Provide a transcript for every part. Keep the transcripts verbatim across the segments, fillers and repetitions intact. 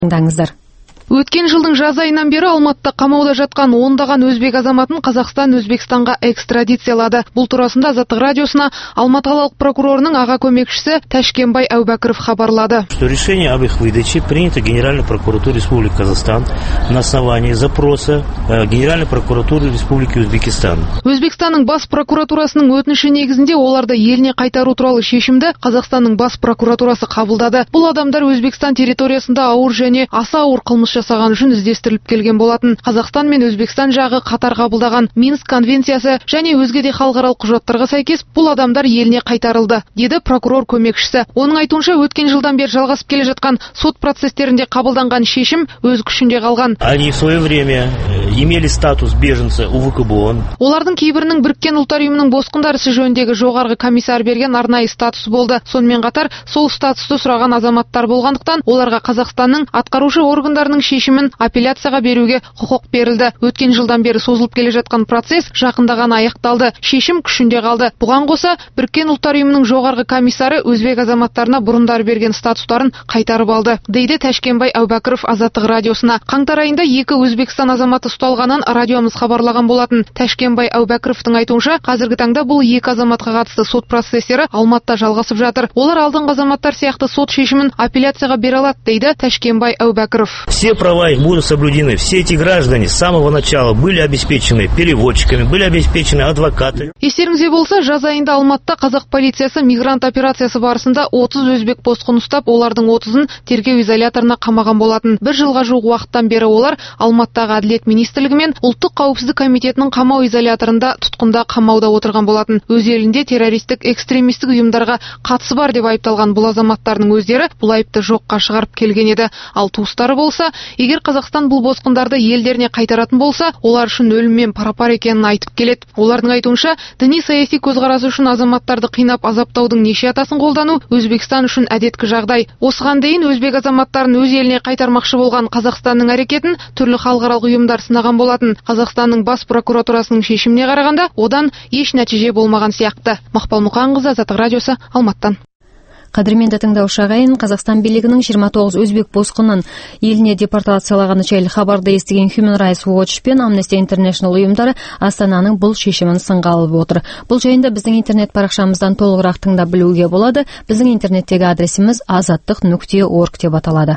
Тыңдаңыздар. Өткен жылдың жаз айынан бері Алматыда қамауда жатқан ондаған өзбек азаматын Қазақстан Өзбекстанға экстрадициялады. Бұл турасында Азаттық радиосына Алматы қалалық прокурорының аға көмекшісі Ташкенбай Әубәкіров хабарлады. Решение об их выдаче принято Генеральной прокуратурой Республики Казахстан на основании запроса Генеральной прокуратуры Республики Өзбекистан. Өзбекстанның бас прокуратурасының өтініші негізінде оларды еліне қайтару туралы шешімді Қазақстанның бас прокуратурасы қабылдады. Бұл адамдар Өзбекстан территориясында ауыр және аса ауыр қылмыс жасаған үшін іздестіріліп келген болатын. Қазақстан мен Өзбекстан жағы қатар қабылдаған Минск конвенциясы және өзге де халықаралық құжаттарға сәйкес бұл адамдар еліне қайтарылды, деді прокурор көмекшісі. Оның айтуынша өткен жылдан бері жалғасып келе жатқан сот процестерінде қабылданған шешім өз күшінде қалған. Они в свое время имели статус беженца у ВКБОН. Олардың кейбірінің Біріккен ұлттар ұйымының босқындар ісі жөніндегі жоғарғы комиссар берген арнайы статус болды. Сонымен қатар сол статусты сұраған азаматтар болғандықтан оларға Қазақстанның атқарушы органдарының шешімін апелляцияға беруге құқық берілді. Өткен жылдан бері созылып келе жатқан процесс жақында ғана аяқталды. Шешім күшінде қалды. Бұған қоса Біріккен ұлттар ұйымының жоғарғы комиссары өзбек азаматтарына бұрындар берген статустарын қайтарып алды, дейді Ташкенбай Әубәкіров Азаттық радиосына. Қаңтар айында екі Өзбекстан азаматы ұсталғанын радиомыз хабарлаған болатын. Ташкенбай Әубәкіровтың айтуынша, қазіргі таңда бұл екі азаматқа қатысты сот процестері Алматыда жалғасып жатыр. Олар алдыңғы азаматтар сияқты сот шешімін апелляцияға бере алады, дейді Ташкенбай Әубәкіров. Все права их будут соблюдены. Все эти граждане с самого начала были обеспечены переводчиками, были обеспечены адвокатами. Естеріңізде болса, жаз айында Алматыда қазақ полициясы мигрант операциясы барысында отыз өзбек босқын ұстап, олардың отызын тергеу изоляторына қамаған болатын. Бір жылға жуық уақыттан бері олар Алматыдағы әділет министрлігі мен ұлттық қауіпсіздік комитетінің қамау изоляторында тұтқында қамауда отырған болатын. Өз елінде террористік экстремистік ұйымдарға қатысы бар деп айыпталған бұл азаматтардың өздері бұл айыпты жоққа шығарып келген еді. Ал туыстары болса, егер Қазақстан бұл босқындарды елдеріне қайтаратын болса, олар үшін өліммен пара-пар екенін айтып келеді. Олардың айтуынша, діни саяси көзқарасы үшін азаматтарды қинап азаптаудың неше атасын қолдану Өзбекстан үшін әдеткі жағдай. Осыған дейін өзбек азаматтарын өз еліне қайтармақшы болған Қазақстанның әрекетін түрлі халықаралық ұйымдар сынаған болатын. Қазақстанның бас прокуратурасының шешіміне қарағанда, одан еш нәтиже болмаған сияқты. Мақпал Мұқанқызы, Азаттық радиосы, Алматыдан. Қадірменді тыңдаушы ағайын, Қазақстан билігінің жиырма тоғыз өзбек босқынын еліне депортациялағаны жайлы хабарды естіген Human Rights Watch пен Amnesty International ұйымдары Астананың бұл шешімін сынға алып отыр. Бұл жайында біздің интернет парақшамыздан толығырақ тыңдап білуге болады. Біздің интернеттегі адресіміз азаттық нүкте орг деп аталады.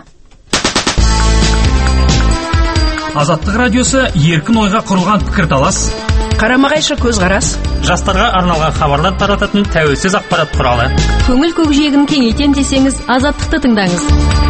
Азаттық радиосы еркін ойға құрылған пікірталас, қарама-қайшы көзқарас, жастарға арналған хабарлар тарататын тәуелсіз ақпарат құралы. Көңіл көкжиегін кеңейтем десеңіз, Азаттықты тыңдаңыз.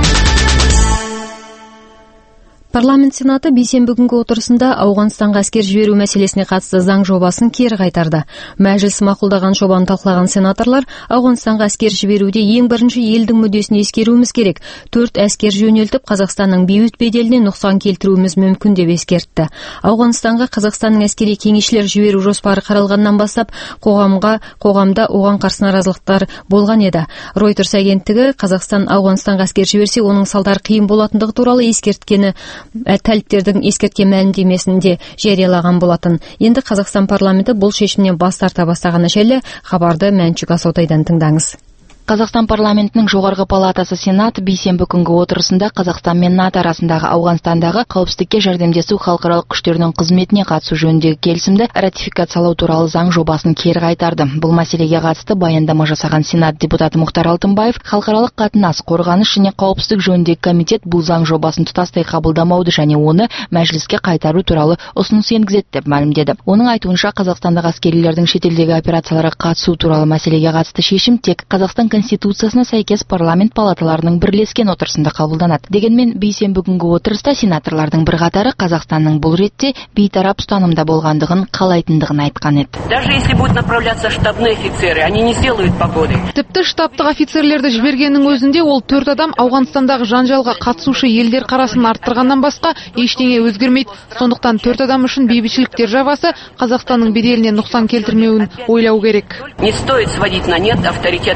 Парламент Сенаты бейсенбі күнгі отырысында Ауғанстанға әскер жіберу мәселесіне қатысты заң жобасын кері қайтарды. Мәжіліс мақұлдаған жобаны талқылаған сенаторлар Ауғанстанға әскер жіберуде ең бірінші елдің мүддесін ескеруіміз керек. Төрт әскер жөнелтіп, Қазақстанның бейбіт беделіне нұқсан келтіруіміз мүмкін деп ескертті. Ауғанстанға Қазақстанның әскери кеңесшілер жіберу жоспары қаралғаннан бастап, қоғамға, қоғамда оған қарсы наразылықтар болған еді. Reuters агенттігі Қазақстан Ауғанстанға әскер жіберсе, оның салдары қиын болатындығы туралы ескерткені тәліптердің ескерткен мәлімдемесінде жариялаған болатын. Енді Қазақстан парламенті бұл шешімнен бас тарта бастағаны жайлы хабарды Мәншүк Асаутайдан тыңдаңыз. Қазақстан парламентінің жоғарғы палатасы Сенат бейсенбі күнгі отырысында Қазақстан мен НАТО арасындағы Ауғанстандағы қауіпсіздікке жәрдемдесу халықаралық күштерінің қызметіне қатысу жөніндегі келісімді ратификациялау туралы заң жобасын кері қайтарды. Бұл мәселеге қатысты баяндама жасаған Сенат депутаты Мұхтар Алтынбаев, халықаралық қатынас, қорғаныс және қауіпсіздік жөніндегі комитет бұл заң жобасын тұтастай қабылдамауды және оны мәжіліске қайтару туралы ұсыныс енгізеді деп мәлімдеді. Оның айтуынша, Қазақстандық әскерилердің шетелдегі операцияларға қатысу туралы мәселеге қатысты шешім тек Қазақстан Конституциясына сәйкес парламент палаталарының бірлескен отырысында қабылданады. Дегенмен бейсенбі күнгі отырыста сенаторлардың бірқатары Қазақстанның бұл ретте бейтарап ұстанымда болғандығын қалайтындығын айтқан еді. Даже если будут направляться штабные офицеры, они не сделают погоды. Тіпті штабтық офицерлерді жібергеннің өзінде ол төрт адам Ауғанстандағы жанжалға қатысушы елдер қарасын арттырғаннан басқа ештеңе өзгермейді. Сондықтан төрт адам үшін бейбітшілік державасы Қазақстанның беделіне нұқсан келтірмеуін ойлау керек. Не стоит сводить на нет авторитет Казахстана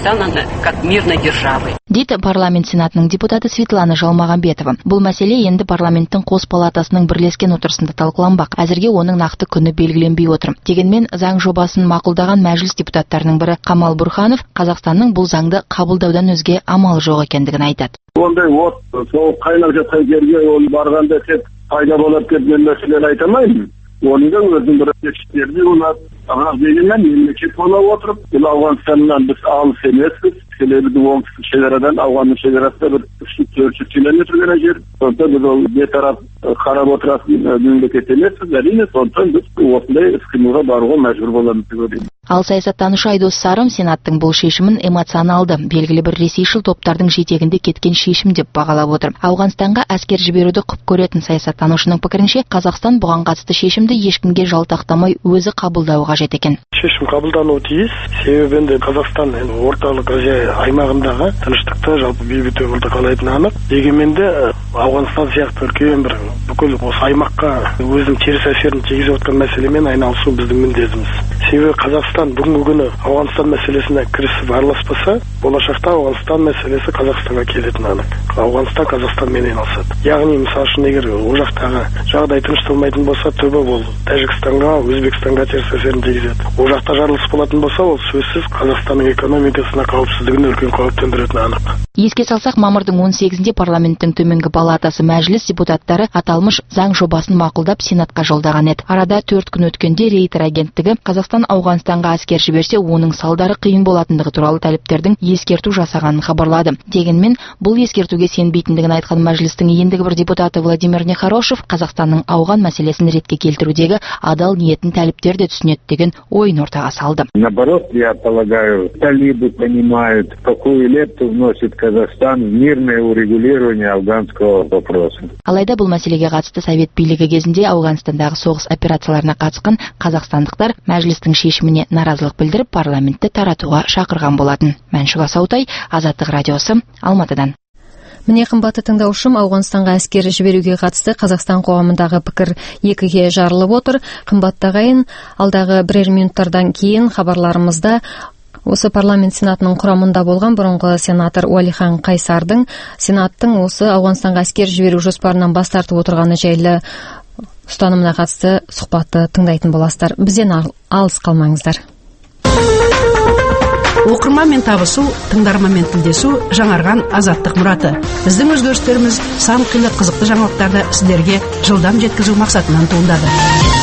Казахстана как мирной державы. Дейді парламент сенатының депутаты Светлана Жалмағамбетова. Бұл мәселе енді парламенттің қос палатасының бірлескен отырысында талқыланбақ. Әзірге оның нақты күні белгіленбей отыр. Дегенмен заң жобасын мақұлдаған мәжіліс депутаттарының бірі Камал Бурханов Қазақстанның бұл заңды қабылдаудан өзге амалы жоқ екендігін айтады. Ондай от, сол қайнап жатқан жерге ол барғанда тек пайда болады деп мен мәселені айта алмаймын. Оның да өзінің бір жетістіктері болады. Ағақ дегенмен мемлекет бола отырып, бұл Ауғанстаннан біз алыс емеспіз. Біздің оңтүстік шекарадан Ауғанның шекарасы бір үш жүз төрт жүз километр ғана жер. Сондықтан біз ол бейтарап қарап отыратын мемлекет емеспіз. Әрине, сондықтан біз осындай іс-қимылға баруға мәжбүр боламыз деп ойлаймын. Ал саясаттанушы Айдос Сарым сенаттың бұл шешімін эмоционалды, белгілі бір ресейшіл топтардың жетегінде кеткен шешім деп бағалап отыр. Ауғанстанға әскер жіберуді құп көретін саясаттанушының пікірінше, Қазақстан бұған қатысты шешімді ешкімге жалтақтамай өзі қабылдауы қажет екен. Шешім қабылдануы тиіс. Себебі енді Қазақстан орталық Азия аймағындағы тыныштықты, жалпы бейбіт өмірді қалайтыны анық. Дегенмен де Ауғанстан сияқты үлкен бір бүкіл осы аймаққа өзінің теріс әсерін тигізіп отқан мәселемен айналысу біздің міндетіміз. Себебі Қазақстан бүгінгі күні Ауғанстан мәселесіне кірісіп араласпаса, болашақта Ауғанстан мәселесі Қазақстанға келетіні анық. Ауғанстан Қазақстанмен айналысады. Яғни мысалы үшін егер ол жақтағы жағдай тынышталмайтын болса, түбі ол Тәжікстанға, Өзбекстанға теріс әсерін тигізеді. Ол жақта жарылыс болатын болса, ол сөзсіз Қазақстанның экономикасына қауіпсіздігіне үлкен қауіп төндіретіні анық. Еске салсақ, мамырдың он сегізінде парламенттің төменгі палатасы мәжіліс депутаттары аталмыш заң жобасын мақұлдап сенатқа жолдаған еді. Арада төрт күн өткенде Рейтер агенттігі Қазақстан Ауғанстанға әскер жіберсе, оның салдары қиын болатындығы туралы талептердің ескерту жасағанын хабарлады. Дегенмен, бұл ескертуге сенбейтіндігін айтқан мәжілістің ендігі бір депутаты Владимир Нехорошев Қазақстанның ауған мәселесін ретке келтірудегі адал ниетін талептер де түсінеді деген ойын ортаға салды. Наоборот, я полагаю, талибы понимают, какую лепту вносит Казахстан в мирное урегулирование афганского вопроса. Алайда бұл мәселеге қатысты совет билігі кезінде Ауғанстандағы соғыс операцияларына қатысқан қазақстандықтар мәжілістің шешіміне наразылық білдіріп парламентті таратуға шақырған болатын. Мәншүк Асаутай, Азаттық радиосы, Алматыдан. Міне қымбатты тыңдаушым, Ауғанстанға әскер жіберуге қатысты Қазақстан қоғамындағы пікір екіге жарылып отыр. Қымбатты ағайын, алдағы бірер минуттардан кейін хабарларымызда осы парламент сенатының құрамында болған бұрынғы сенатор Уәлихан Қайсардың сенаттың осы Ауғанстанға әскер жіберу жоспарынан бас тартып отырғаны жайлы ұстанымына қатысты сұхбатты тыңдайтын боласыздар. Бізден алыс қалмаңыздар. Оқырманмен табысу, тыңдарманмен тілдесу жаңарған азаттық мұраты. Біздің өзгерістеріміз сан қилы қызықты жаңалықтарды сіздерге жылдам жеткізу мақсатынан туындады.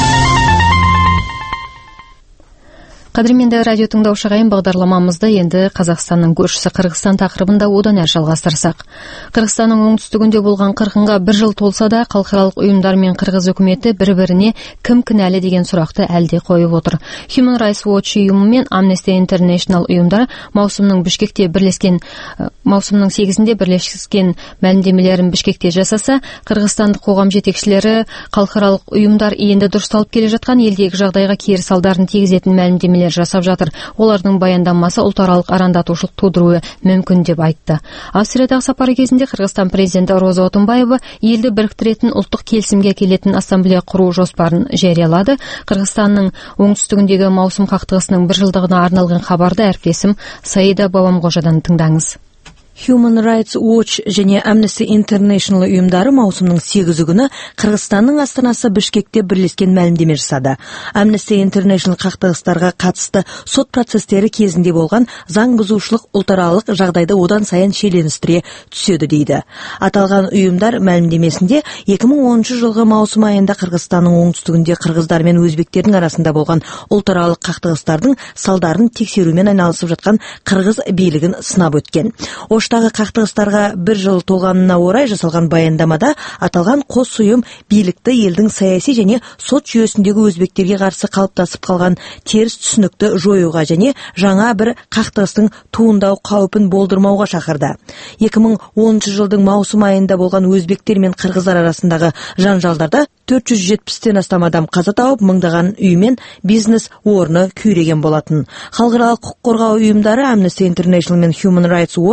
Қадірменді радио тыңдаушы ағайын, бағдарламамызды енді Қазақстанның көршісі Қырғызстан тақырыбында одан әрі жалғастырсақ. Қырғызстанның оңтүстігінде болған қырғынға бір жыл толса да, халықаралық ұйымдар мен қырғыз үкіметі бір-біріне кім кінәлі деген сұрақты әлде қойып отыр. Human Rights Watch ұйымы мен Amnesty International ұйымдары маусымның Бішкекте бірлескен маусымның сегізінде бірлескен мәлімдемелерін Бішкекте жасаса, қырғызстандық қоғам жетекшілері халықаралық ұйымдар енді дұрысталып келе жатқан елдегі жағдайға кері салдарын тигізетін мәлімдемелер жасап жатыр. Олардың баяндамасы ұлтаралық арандатушылық тудыруы мүмкін деп айтты. Австриядағы сапары кезінде Қырғызстан президенті Роза Отунбаева елді біріктіретін ұлттық келісімге келетін ассамблея құру жоспарын жариялады. Қырғызстанның оңтүстігіндегі маусым қақтығысының бір жылдығына арналған хабарды әріптесім Саида Бабамғожадан тыңдаңыз. Human Rights Watch және Amnesty International ұйымдары маусымның сегізі күні Қырғызстанның астанасы Бішкекте бірлескен мәлімдеме жасады. Amnesty International қақтығыстарға қатысты сот процестері кезінде болған заң бұзушылық ұлтаралық жағдайды одан сайын шиеленістіре түседі дейді. Аталған ұйымдар мәлімдемесінде екі мың оныншы жылғы маусым айында Қырғызстанның оңтүстігінде қырғыздар мен өзбектердің арасында болған ұлтаралық қақтығыстардың салдарын тексерумен айналысып жатқан қырғыз билігін сынап өткен. Оштағы қақтығыстарға бір жыл толғанына орай жасалған баяндамада аталған қос ұйым билікті елдің саяси және сот жүйесіндегі өзбектерге қарсы қалыптасып қалған теріс түсінікті жоюға және жаңа бір қақтығыстың туындау қаупін болдырмауға шақырды. екі мың оныншы жылдың маусым айында болған өзбектер мен қырғыздар арасындағы жанжалдарда төрт жүз жетпістен астам адам қаза тауып, мыңдаған үй мен бизнес орны күйреген болатын. Халықаралық құқық қорғау ұйымдары Amnesty International мен Human Rights Watch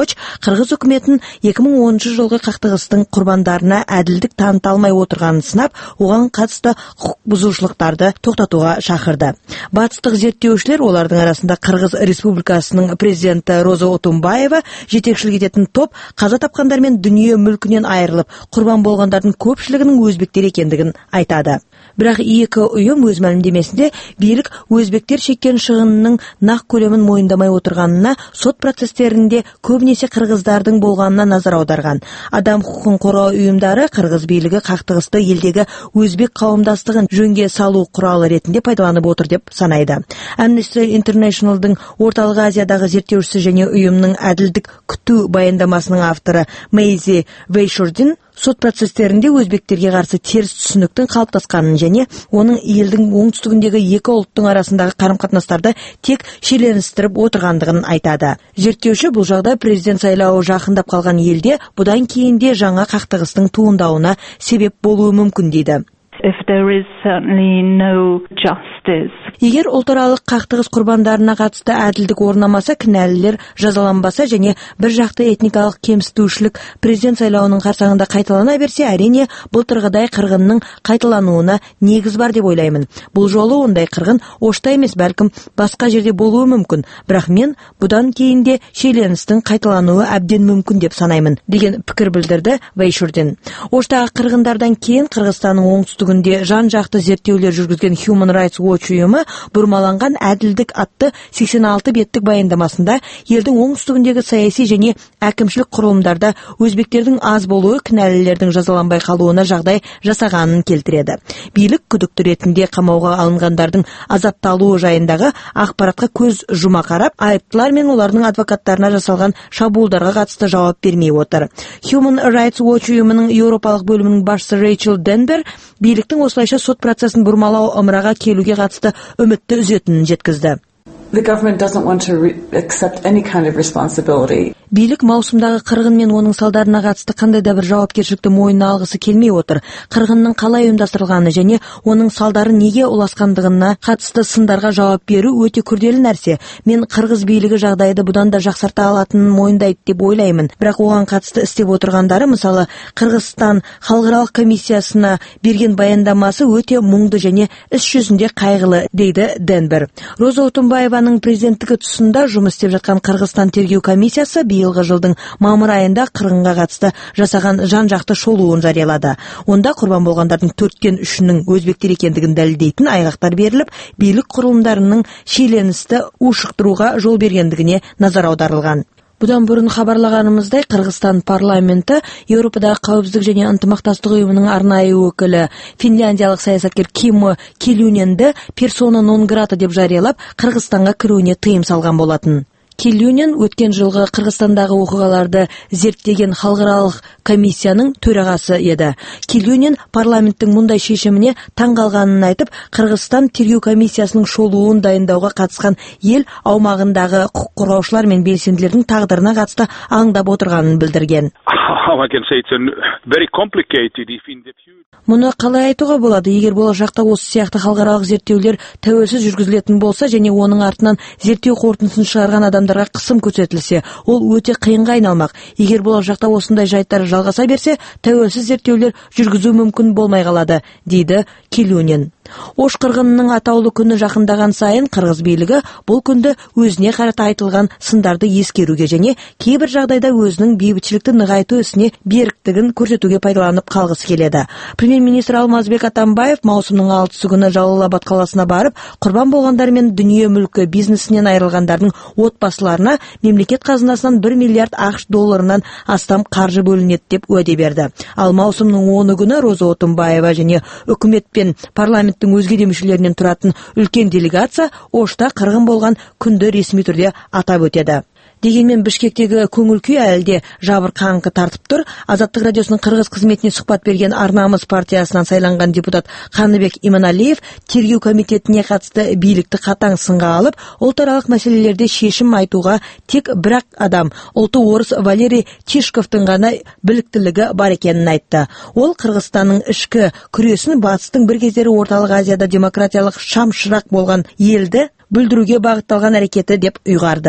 қырғыз үкіметін екі мың оныншы жылғы қақтығыстың құрбандарына әділдік таныта алмай отырғанын сынап, оған қатысты құқық бұзушылықтарды тоқтатуға шақырды. Батыстық зерттеушілер, олардың арасында Қырғыз Республикасының президенті Роза Отунбаева жетекшілік ететін топ, қаза тапқандар мен дүние мүлкінен айырылып, құрбан болғандардың көпшілігінің өзбектер екендігін айтады. Бірақ екі ұйым өз мәлімдемесінде билік өзбектер шеккен шығынның нақ көлемін мойындамай отырғанына, сот процестерінде көбінесе қырғыздардың болғанына назар аударған. Адам құқығын қорғау ұйымдары қырғыз билігі қақтығысты елдегі өзбек қауымдастығын жөнге салу құралы ретінде пайдаланып отыр деп санайды. Amnesty International'дың Орталық Азиядағы зерттеушісі және ұйымның әділдік күту баяндамасының авторы Мейзи Вейшурдин сот процестерінде өзбектерге қарсы теріс түсініктің қалыптасқанын және оның елдің оңтүстігіндегі екі ұлттың арасындағы қарым-қатынастарды тек шиеленістіріп отырғандығын айтады. Зерттеуші бұл жағдай президент сайлауы жақындап қалған елде бұдан кейін де жаңа қақтығыстың туындауына себеп болуы мүмкін дейді. If there is certainly no justice. Егер ұлтаралық қақтығыс құрбандарына қатысты әділдік орнамаса, кінәлілер жазаланбаса және бір жақты этникалық кемсітушілік президент сайлауының қарсаңында қайталана берсе, әрине былтырғыдай қырғынның қайталануына негіз бар деп ойлаймын. Бұл жолы ондай қырғын Ошта емес, бәлкім басқа жерде болуы мүмкін, бірақ мен бұдан кейін де шиеленістің қайталануы әбден мүмкін деп санаймын, деген пікір білдірді Вейшурдин. Оштағы қырғындардан кейін Қырғызстанның оңтүстігінде жан-жақты зерттеулер жүргізген Human Rights Watch ұйымы бұрмаланған әділдік атты сексен алты беттік баяндамасында елдің оңтүстігіндегі саяси және әкімшілік құрылымдарда өзбектердің аз болуы кінәлілердің жазаланбай қалуына жағдай жасағанын келтіреді. Билік күдікті ретінде қамауға алынғандардың азапталуы жайындағы ақпаратқа көз жұма қарап, айыптылар мен олардың адвокаттарына жасалған шабуылдарға қатысты жауап бермей отыр. Human Rights Watch ұйымының Еуропалық бөлімінің басшысы Рейчел Денбер биліктің осылайша сот процесін бұрмалау ымыраға келуге қатысты үмітті үзетінін жеткізді. The government doesn't want to re- accept any kind of responsibility. Билік маусымдағы қырғын мен оның салдарына қатысты қандай да бір жауапкершілікті мойнына алғысы келмей отыр. Қырғынның қалай ұйымдастырылғаны және оның салдары неге ұласқандығына қатысты сындарға жауап беру өте күрделі нәрсе. Мен қырғыз билігі жағдайды бұдан да жақсарта алатынын мойындайды деп ойлаймын. Бірақ оған қатысты істеп отырғандары, мысалы, Қырғызстан халықаралық комиссиясына берген баяндамасы өте мұңды және іс жүзінде қайғылы, дейді Денбер. Роза Отунбаеваның президенттігі тұсында жұмыс істеп жатқан Қырғызстан тергеу комиссиясы биылғы жылдың мамыр айында қырғынға қатысты жасаған жан-жақты шолуын жариялады. Онда құрбан болғандардың төрттен үшінің өзбектер екендігін дәлелдейтін айғақтар беріліп, билік құрылымдарының шиеленісті ушықтыруға жол бергендігіне назар аударылған. Бұдан бұрын хабарлағанымыздай, Қырғызстан парламенті Еуропадағы қауіпсіздік және ынтымақтастық ұйымының арнайы өкілі финляндиялық саясаткер Киммо Килюненді персона нон грата деп жариялап, Қырғызстанға кіруіне тыйым салған болатын. Килюнен өткен жылғы Қырғызстандағы оқиғаларды зерттеген халықаралық комиссияның төрағасы еді. Килюнен парламенттің мұндай шешіміне таң қалғанын айтып, Қырғызстан тергеу комиссиясының шолуын дайындауға қатысқан ел аумағындағы құқық қорғаушылар мен белсенділердің тағдырына қатысты аңдап отырғанын білдірген. Мұны қалай айтуға болады? Егер болашақта осы сияқты халықаралық зерттеулер тәуелсіз жүргізілетін болса және оның артынан зерттеу қорытындысын шығарған адамдарға қысым көрсетілсе, ол өте қиынға айналмақ. Егер болашақта осындай жайттар жалғаса берсе, тәуелсіз зерттеулер жүргізу мүмкін болмай қалады, дейді Килюнен. Ош қырғынының атаулы күні жақындаған сайын Қырғыз билігі бұл күнді өзіне қарата айтылған сындарды ескеруге және кейбір жағдайда өзінің бейбітшілікті нығайту ісіне беріктігін көрсетуге пайдаланып қалғысы келеді. Премьер-министр Алмазбек Атамбаев маусымның алтысы күні Жалал-Абад қаласына барып, құрбан болғандар мен дүние мүлкі бизнесінен айырылғандардың отбасыларына мемлекет қазынасынан бір миллиард ақш долларынан астам қаржы бөлінеді деп уәде берді. Ал маусымның оны күні Роза Отунбаева және үкімет пен парламент өзге де мүшелерінен тұратын үлкен делегация Ошта қырғын болған күнді ресми түрде атап өтеді. Дегенмен Бішкектегі көңіл-күй әлде жабырқаңқы тартып тұр. Азаттық радиосының Қырғыз қызметіне сұхбат берген Арнамыз партиясынан сайланған депутат Қаныбек Иманалиев тергеу комитетіне қатысты билікті қатаң сынға алып, ұлтаралық мәселелерде шешім айтуға тек бір адам, ұлты орыс Валерий Тишковтың ғана біліктілігі бар екенін айтты. Ол Қырғызстанның ішкі күресін батыстың бір кездері Орталық Азияда демократиялық шам шырақ болған елді бүлдіруге бағытталған әрекеті деп ұйғарды.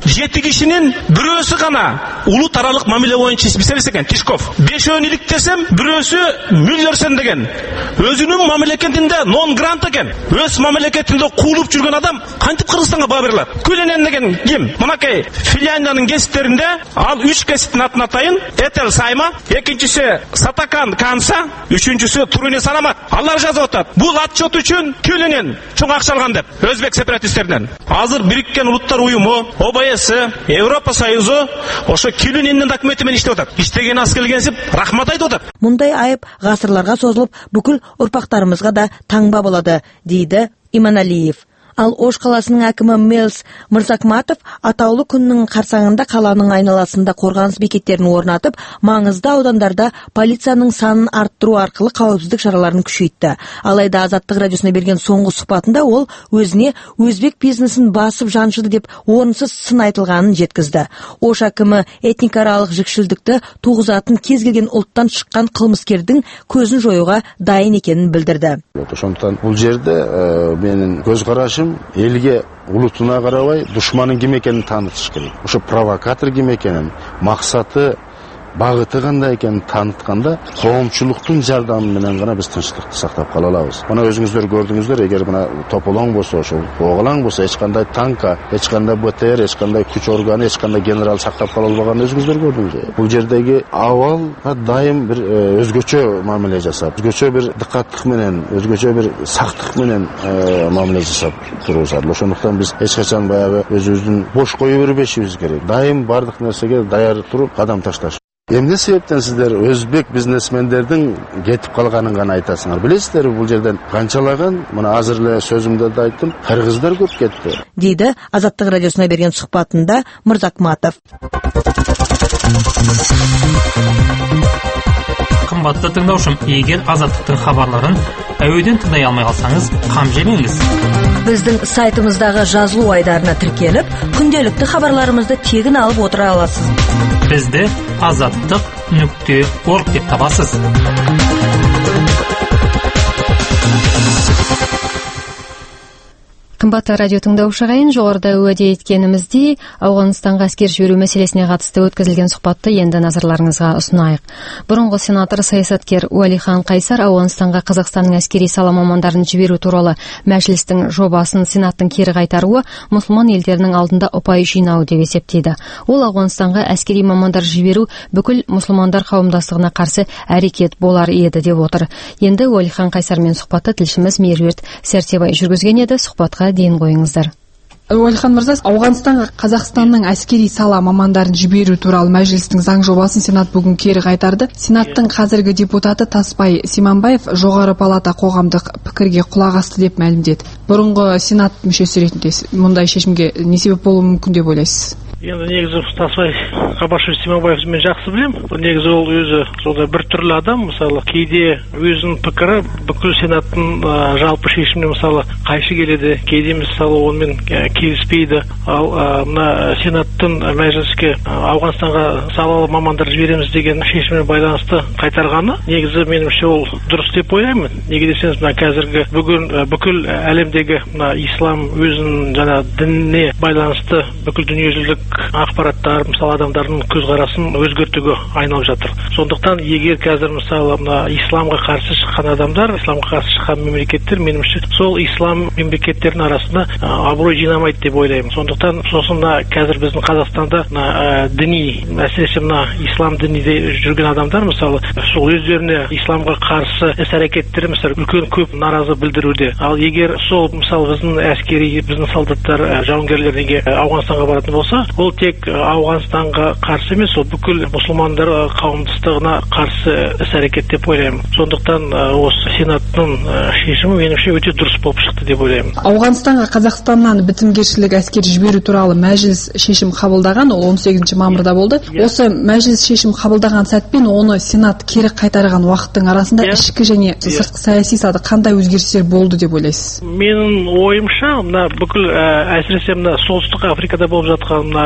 жеті кишинин бирөөсү гана улут аралык мамиле боюнча специалист экен, Тишков. Бешөөнү иликтесем, бирөөсү Мюллерсен деген. Өзүнүн мамлекетинде нон грант экен. Өз мамлекетинде куулуп жүргөн адам кантип Кыргызстанга баа бере алат? Күленен деген ким? Мынакей Финляндиянын гезиттеринде ал үч гезиттин атын атайын. Этел Сайма, экинчиси Сатакан Канса, үчүнчүсү Туруни Саламат. Алар жазып атат. Бул отчет үчүн Күленен чоң акча алган деп. Өзбек сепаратисттеринен. Азыр Бириккен Улуттар уюму, О Б С, Европа Союзу ошо Күленендин документи менен иштеп атат. Иштеген аз келгенсип рахмат айтып атат. Мындай айып гасырларга созулуп, бүкүл урпактарыбызга да таңба болот, дейди Иманалиев. Ал Ош каласынын акимы Мелс Мырзакматов атаулы күннүн карсаңында каланын айналасында корганыс бекеттерин орнатып, маңызды аудандарда полициянын санын арттыруу аркылуу кауіпсіздік чараларын күчөйттү. Алайда Азаттык радиосуна берген соңку сухбатында ол өзүнө өзбек бизнесин басып жанчыды деп орынсыз сын айтылганын жеткизди. Ош акимы этник аралык жикшилдикти тугузатын кез келген улуттан чыккан кылмыскердин көзүн жоюуга дайын экенин билдирди. Ошондуктан бул жерде менин көз карашым элге улутуна карабай душманын ким экенин таанытыш керек. Ошо провокатор ким экенин, максаты, багыты кандай экенин таанытканда коомчулуктун жардамы менен гана биз тынчтыкты сактап кала алабыз. Мына өзүңүздөр көрдүңүздөр, эгер мына тополоң болсо, ошо оголаң болсо, эч кандай танка, эч кандай Б Т Р, эч кандай күч органы, эч кандай генерал сактап кала албаганын өзүңүздөр көрдүңүздөр. Бул жердеги абалга дайым бир өзгөчө мамиле жасап, өзгөчө бир диккаттык менен, өзгөчө бир сактык менен мамиле жасап турушат. Ошондуктан биз эч качан баягы өзүбүздүн бош кое бербешибиз керек. Дайым бардык нерсеге даяр туруп кадам ташташ. Эмне себептен сиздер өзбек бизнесмендердин кетип калганын гана айтасыңар? Билесиздерби, бул жерден канчалаган, мына азыр эле сөзүмдө да айттым, кыргыздар көп кетти, дейди Азаттык радиосуна берген сухбатында Мырзакматов. Кымбатты тыңдаушым, егер Азаттыктын хабарларын әуеден тыңдай алмай калсаңыз, кам жемеңиз. Биздин сайтымыздагы жазылуу айдарына тиркелип, күнделиктүү хабарларыбызды тегин алып отура аласыз. Бизди азаттык нүкте орг деп табасыз. Кымбатты радио тыңдаушы агайын, жогоруда уәде эткенибиздей, Ауганстанга аскер жиберүү маселесине катысты өткөзүлгөн сухбатты енді назарларыңызга ұсынайық. Бұрынғы сенатор саясаткер Уалихан Кайсар Ауганстанга Казакстандын аскери сала мамандарын жиберүү тууралуу мәжлистин жобасын сенаттын кери кайтарууы мусулман элдеринин алдында упай жыйноо деп эсептейди. Ол Ауганстанга аскери мамандар жиберүү бүкүл мусулмандар кауымдастыгына каршы аракет болар еді деп отыр. Енді Уалихан Кайсар менен сухбатты тилшимиз Меруерт Сәрсебай жүргүзгөн еді. Сухбатка дейін қойыңыздар. Уалихан мырза, Ауганстанга Казакстандын аскери сала мамандарын жиберүү тууралуу мәжлистин заң жобасын Сенат бүгүн кери кайтарды. Сенаттын казыркы депутаты Таспай Симанбаев жогору палата коомдук пикирге кулак асты деп маалимдеді. Бурунку Сенат мүчөсү ретинде мындай чечимге эмне себеп болушу мүмкүн деп ойлойсуз? Енді негізі Таспай Кабашев Симанбаевты мен жақсы білем. Негізі ол өзі сондай бір түрлі адам, мысалы кейде өзінің пікірі бүкіл сенаттың жалпы шешіміне мысалы қайшы келеді, кейде мысалы онымен келіспейді. Ал мына сенаттың мәжіліске Ауғанстанға салалы мамандар жібереміз деген шешіміне байланысты қайтарғаны негізі меніңше ол дұрыс деп ойлаймын. Неге десеңіз, мына қазіргі бүгін бүкіл әлемдегі мына ислам өзінің жаңа дініне байланысты бүкіл дүниежүзілік ақпараттар, мысалы адамдардың көзқарасын өзгертуге айналып жатыр. Сондықтан егер қазір мысалы мына исламға қарсы шыққан адамдар, исламға қарсы шыққан мемлекеттер, меніңше сол ислам мемлекеттерінің арасында абырой жинамайды деп ойлаймын. Сондықтан сосын мына қазір біздің Қазақстанда мына діни, әсіресе мына ислам діниде жүрген адамдар мысалы сол өздеріне исламға қарсы іс-әрекеттері мысалы үлкен көп наразы білдіруде. Ал егер сол мысалы біздің әскери, біздің солдаттар, жауынгерлер неге Ауғанстанға баратын болса, ол тек Ауғанстанға қарсы емес, ол бүкіл мұсылмандар қауымдастығына қарсы іс-әрекет деп ойлаймын. Сондықтан осы сенаттың шешімі меніңше өте дұрыс болып шықты деп ойлаймын. Ауғанстанға Қазақстаннан бітімгершілік әскер жіберу туралы мәжіліс шешім қабылдаған, ол он сегизинчи мамырда болды. Осы мәжіліс шешім қабылдаған сәтпен оны сенат кері қайтарған уақыттың арасында ішкі және сыртқы саяси салада қандай өзгерістер болды деп ойлайсыз? Менің ойымша, мына бүкіл әсіресе мына солтүстік Африкада болып жатқан мына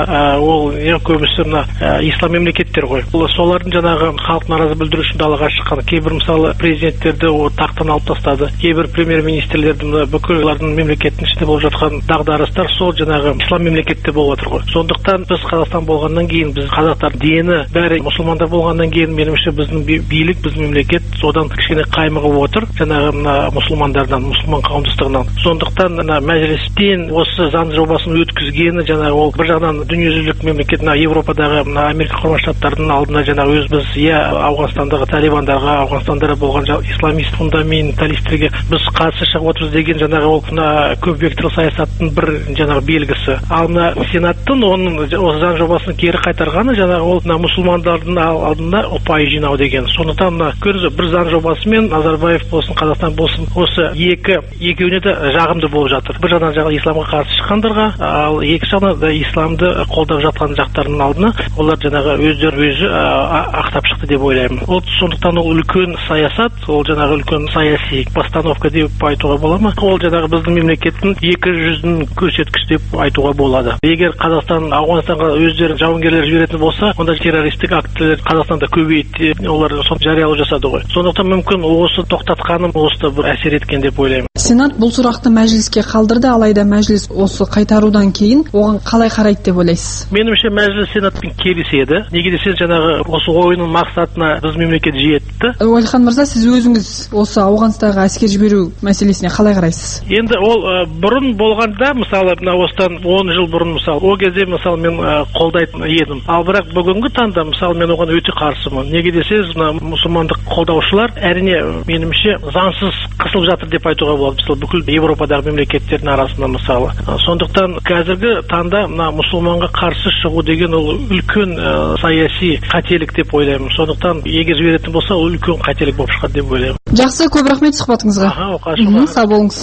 ол ең көбісі мына ислам мемлекеттер ғой. Солардың жаңағы халық наразы білдіру үшін далаға шыққан. Кейбір мысалы президенттерді тақтан алып тастады. Кейбір премьер-министрлердің бүкілардың мемлекеттің ішінде болып жатқан дағдарыстар сол жаңағы ислам мемлекетте болып отыр ғой. Сондықтан біз Қазақстан болғаннан кейін, біз қазақтар дені бәрі мұсылмандар болғаннан кейін, меніңше біздің билік, біздің мемлекет содан кішкене қаймығып отыр. Жаңағы мына мұсылмандардан, мұсылман қауымдастығынан. Сондықтан мына мәжілістен осы заң жобасын өткізгені жаңағы ол бір жағынан дүниежүзілік мемлекет, мына Европадағы, мына Америка Құрама Штаттарының алдына жаңағы өз біз иә Ауғанстандағы талибандарға, Ауғанстанда болған исламист фундаменталистерге біз қарсы шығып отырмыз деген жаңағы ол мына көп векторлы саясаттың бір жаңағы белгісі. Ал мына сенаттың оның осы заң жобасын кері қайтарғаны жаңағы ол мына мұсылмандардың алдында ұпай жинау деген. Сондықтан мына көріңіз, бір заң жобасымен Назарбаев болсын, Қазақстан болсын, осы екі екеуіне де жағымды болып жатыр. Бір жағынан жаңағы исламға қарсы шыққандарға, ал екі жағынан да исламды қолдап жатқан жақтардың алдына олар жаңағы өздері өзі ақтап шықты деп ойлаймын. Ол сондықтан ол үлкен саясат, ол жаңағы үлкен саяси постановка деп айтуға бола ма? Ол жаңағы біздің мемлекеттің екі жүзін көрсеткіш деп айтуға болады. Егер Қазақстан Ауғанстанға өздері жауынгерлер жіберетін болса, онда террористік актілер Қазақстанда көбейді, олар соны жариялау жасады ғой. Сондықтан мүмкін осы тоқтатқаным осы бір әсер еткен деп ойлаймын. Сенат бұл сұрақты мәжіліске қалдырды, алайда мәжіліс осы қайтарудан кейін оған қалай қарайды деп ойлайсыз? Меніңше мәжіліс сенатпен келіседі. Неге десеңіз, жаңағы осы ойынның мақсатына біз мемлекет жетті. Уәлихан мырза, сіз өзіңіз осы Ауғанстанға әскер жіберу мәселесіне қалай қарайсыз? Енді ол ә, бұрын болғанда, мысалы, мына осыдан он жыл бұрын, мысалы, ол кезде мысалы мен ә, қолдайтын едім. Ал бірақ бүгінгі таңда, мысалы, мен оған өте қарсымын. Неге десеңіз, мына мұсылмандық қолдаушылар әрине меніңше заңсыз қысылып жатыр деп айтуға болады. Мысалы, бүкіл Европадағы мемлекеттердің арасында мысалы. Сондықтан қазіргі таңда мына мұсылманға қарсы шығу деген ол үлкен ә, саяси қателік деп ойлаймын. Сондықтан егер жіберетін болса, ол үлкен қателік болып шығады деп ойлаймын. Жақсы, көп рахмет сұхбатыңызға. Сау болыңыз.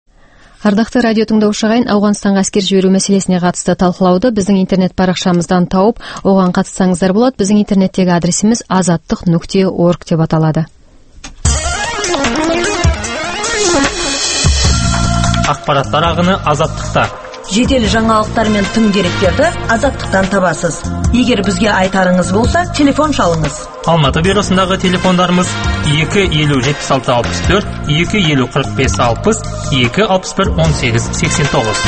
Ардақты радио тыңдаушы ағайын, Ауғанстанға әскер жіберу мәселесіне қатысты талқылауды біздің интернет парақшамыздан тауып, оған қатыссаңыздар болады. Біздің интернеттегі адресіміз азаттық нүкте орг деп аталады. Ақпараттар ағыны азаттықта. Жедел жаңалықтар мен тың деректерді азаттықтан табасыз. Егер бізге айтарыңыз болса, телефон шалыңыз. Алматы бюросындағы телефондарымыз екі елу жетпіс алты алпыс төрт, екі елу қырық бес алпыс, екі алпыс бір он сегіз сексен тоғыз.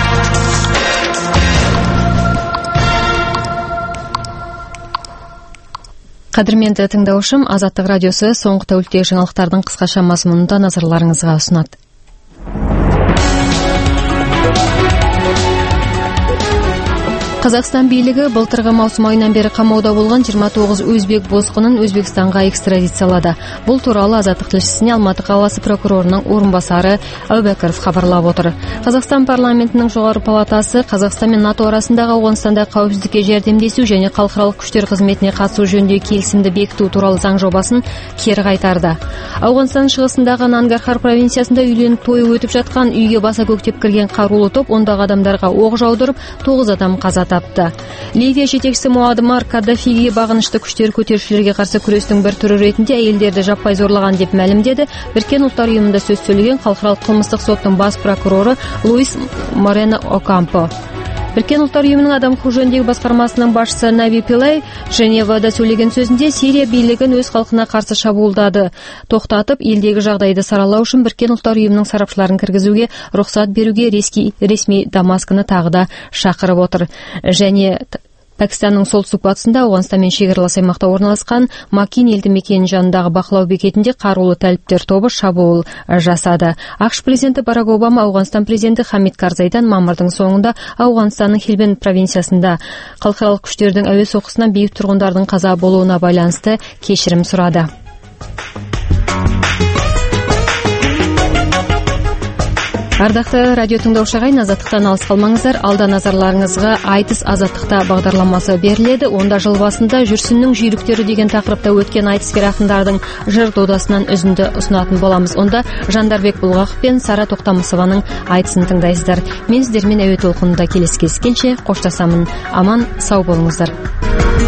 Қадірменді тыңдаушым, Азаттық радиосы соңғы тәуліктегі жаңалықтардың қысқаша мазмұнында назарларыңызға ұсынады. Қазақстан билігі былтырғы маусым айынан бері қамауда болған жиырма тоғыз өзбек босқынын Өзбекстанға экстрадициялады. Бұл туралы Азаттық тілшісіне Алматы қаласы прокурорының орынбасары Әубәкіров хабарлап отыр. Қазақстан парламентінің жоғары палатасы Қазақстан мен НАТО арасындағы Ауғанстанда қауіпсіздікке жәрдемдесу және халықаралық күштер қызметіне қатысу жөніндегі келісімді бекіту туралы заң жобасын кері қайтарды. Ауғанстан шығысындағы Нангархар провинциясында үйленіп тойы өтіп жатқан үйге баса көктеп кірген қарулы топ ондағы адамдарға оқ жаудырып, тоғыз адам қаза тапты. Ливия жетекшісі Муаммар Каддафиге бағынышты күштер көтерушілерге қарсы күрестің бір түрі ретінде әйелдерді жаппай зорлаған деп мәлімдеді. Біріккен ұлттар ұйымында сөз сөйлеген халықаралық қылмыстық соттың бас прокуроры Луис Морено Окампо. Біріккен ұлттар ұйымының адам құқығы жөніндегі басқармасының басшысы Наби Пилай Женевада сөйлеген сөзінде Сирия билігін өз халқына қарсы шабуылдады тоқтатып, елдегі жағдайды саралау үшін Біріккен ұлттар ұйымының сарапшыларын кіргізуге рұқсат беруге ресми Дамаскіні тағы да шақырып отыр. Және Пәкістанның солтүстік батысында Ауғанстанмен шекаралас аймақта орналасқан Макин елді мекенінің жанындағы бақылау бекетінде қарулы тәліптер тобы шабуыл жасады. ақш президенті Барак Обама Ауғанстан президенті Хамид Карзайдан мамырдың соңында Ауғанстанның Хелбен провинциясында халықаралық күштердің әуе соққысынан бейбіт тұрғындардың қаза болуына байланысты кешірім сұрады. Ардақты радио тыңдаушы ағайын, азаттықтан алыс қалмаңыздар. Алда назарларыңызға айтыс азаттықта бағдарламасы беріледі. Онда жыл басында жүрсіннің жүйріктері деген тақырыпта өткен айтыскер ақындардың жыр додасынан үзінді ұсынатын боламыз. Онда Жандарбек Бұлғақов пен Сара Тоқтамысованың айтысын тыңдайсыздар. Мен сіздермен әуе толқынында келесі кездескенше қоштасамын. Аман, сау болыңыздар.